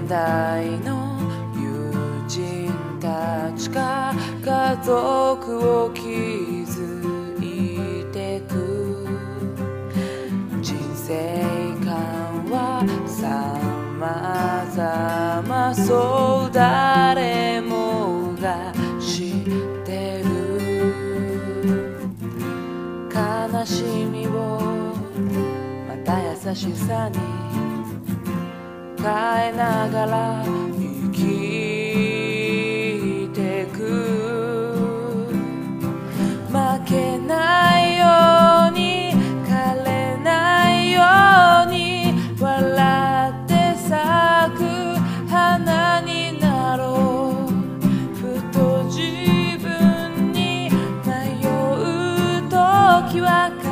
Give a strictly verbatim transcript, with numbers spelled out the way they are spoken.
代の友人たちが家族を築いてく。人生観は様々、そう誰もが知ってる。悲しみをまた優しさに変えながら生きてく。負けないように枯れないように笑って咲く花になろう。ふと自分に迷う時は